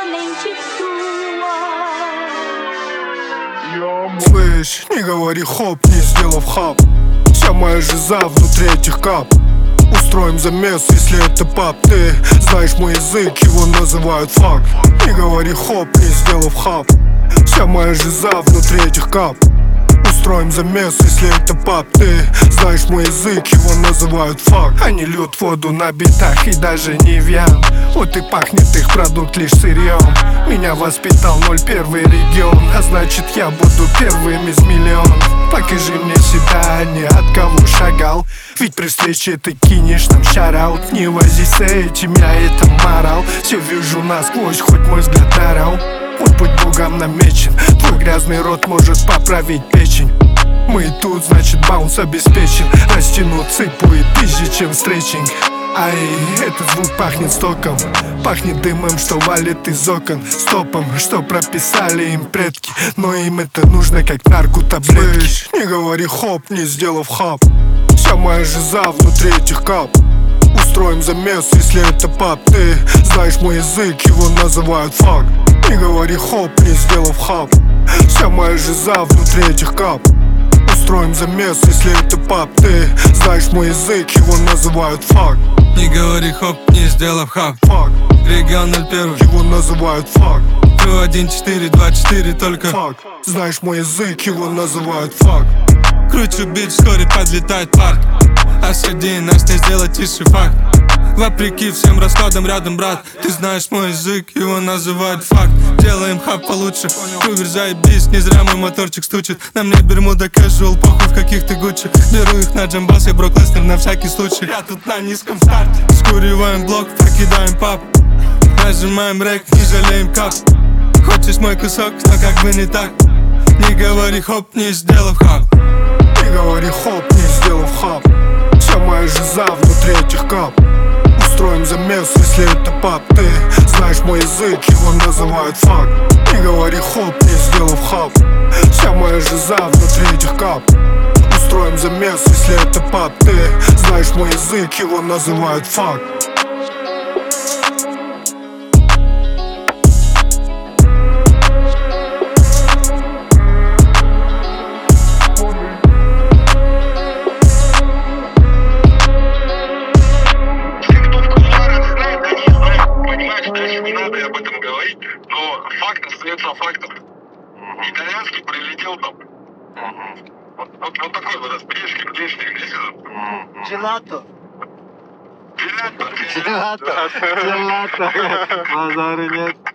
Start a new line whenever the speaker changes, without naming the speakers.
Слышь, не говори хоп, не сделав хап. Вся моя жиза внутри этих кап. Устроим замес, если это пап. Ты знаешь мой язык, его называют фак. Не говори хоп, не сделав хап. Вся моя жиза внутри этих кап. Устроим замес, если это пап. Ты знаешь мой язык, его называют фак. Они льют воду на битах и даже не вян. Вот и пахнет их продукт лишь сырьем. Меня воспитал 01 регион, а значит я буду первым из миллионов. Покажи мне себя, ни от кого шагал. Ведь при встрече ты кинешь нам шараут. Не возись с этим, я это морал. Все вижу насквозь, хоть мой взгляд орал. Мой путь Богом намечен. Твой грязный рот может поправить печень. Мы тут, значит баунс обеспечен. Растяну цепу и пизже, чем стретчинг. Ай, этот звук пахнет стоком. Пахнет дымом, что валит из окон. Стопом, что прописали им предки. Но им это нужно, как наркотаблетки. Слышь, не говори хоп, не сделав хап. Вся моя жиза внутри этих кап. Устроим замес, если это пап. Ты знаешь мой язык, его называют фак. Не говори хоп, не сделав хап. Вся моя жиза внутри этих кап. Устроим замес, если это пап. Ты знаешь мой язык, его называют фак.
Не говори хоп, не сделав хап.
Фак.
Регион 01,
его называют фак.
1-4-2-4 только
Фак. Знаешь мой язык, его называют фак.
Кручу бит, вскоре подлетает парк. А среди нас не сделать тише факт. Вопреки всем раскладам рядом, брат. Ты знаешь мой язык, его называют факт. Делаем хап получше, кувер заебись. Не зря мой моторчик стучит. На мне бермуда casual, похуй в каких ты Гуччи. Беру их на джамбас, я Брок Леснер на всякий случай. Я тут на низком старте. Скуриваем блок, покидаем пап. Нажимаем рэк, не жалеем кап. Хочешь мой кусок, но как бы не так. Не говори хоп, не сделав хап.
Не говори хоп, не сделав хап. Вся моя жиза внутри этих кап. Устроим замес, если это пап. Ты знаешь мой язык, его называют фак. Не говори хоп, не сделав хап. Вся моя жиза внутри этих кап. Устроим замес, если это пап. Ты знаешь мой язык, его называют фак.
Не надо об этом говорить, но факт остается фактом. Итальянский прилетел там. Вот такой вот аспиришки,
Джелато.
Джелато.
Джелато. Базара нет.